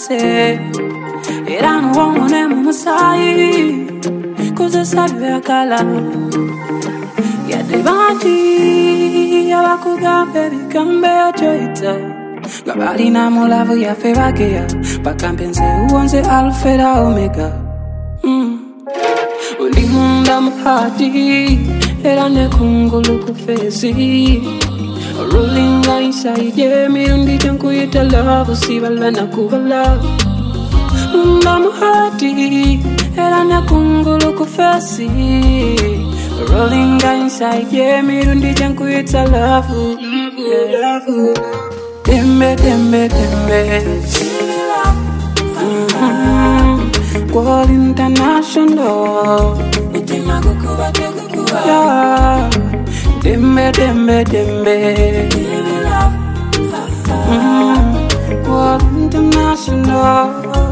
se erano uomo nemo sai cosa sabe kala ya devati ya kugambe bikambe ajoita gabali na molavu ya fevakea pakampenze uonze alfa na omega ulimunda mhati erane kungulu kufezi rolling inside me undi janku ita love sivala na kuvala mhati erane kungulu kufezi rolling inside me undi janku ita love dembe dembe dembe World International yeah. Dembe dembe dembe World International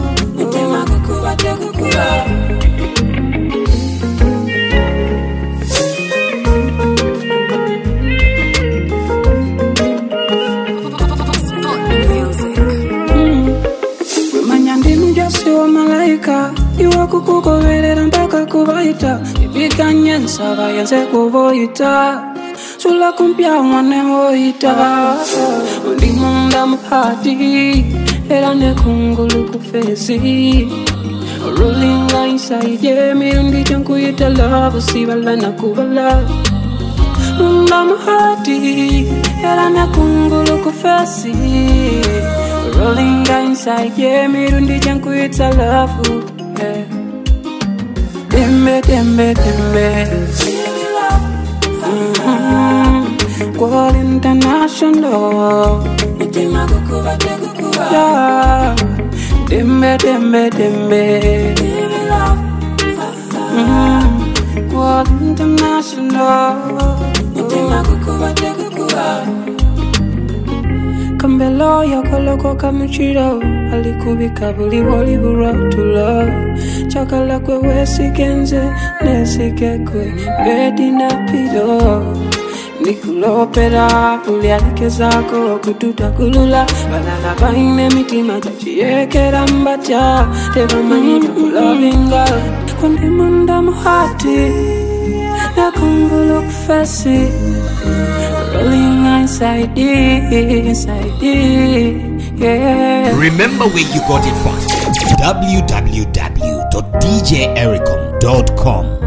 malaika iwa kukukovelera mpaka kuvaita ipikanye nsava yenze kuvoita sula kumpya mwane voita undimunda mphati erane kungulu kufezi rolling inside me undi jankuita love sivala na kuvala unda mphati erane kungulu kufezi rolling inside me undi jankuita love dembe dembe dembe World International yeah. Dembe dembe dembe World International Kambelo yakoloko kamuchiro alikubika buli woli burotula chakala kwe wesikenze nesikekwe bedi na pido nikulopera ulialike zako kututa kulula balala baine mitima jachiekera mbacha teva manyika kulovinga kundi munda muhati ya kungulu kufesi rolling inside yeah. Remember where you got it from. www.djericom.com